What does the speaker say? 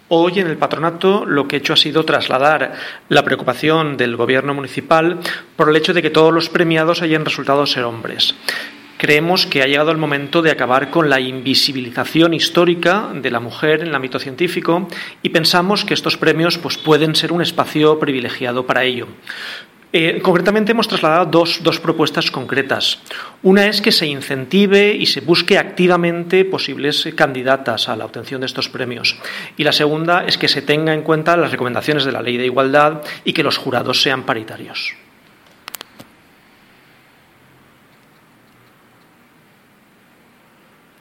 Hoy en el patronato lo que he hecho ha sido trasladar la preocupación del gobierno municipal por el hecho de que todos los premiados hayan resultado ser hombres. Creemos que ha llegado el momento de acabar con la invisibilización histórica de la mujer en el ámbito científico y pensamos que estos premios pueden ser un espacio privilegiado para ello. Concretamente hemos trasladado dos propuestas concretas. Una es que se incentive y se busque activamente posibles candidatas a la obtención de estos premios. Y la segunda es que se tenga en cuenta las recomendaciones de la Ley de Igualdad y que los jurados sean paritarios.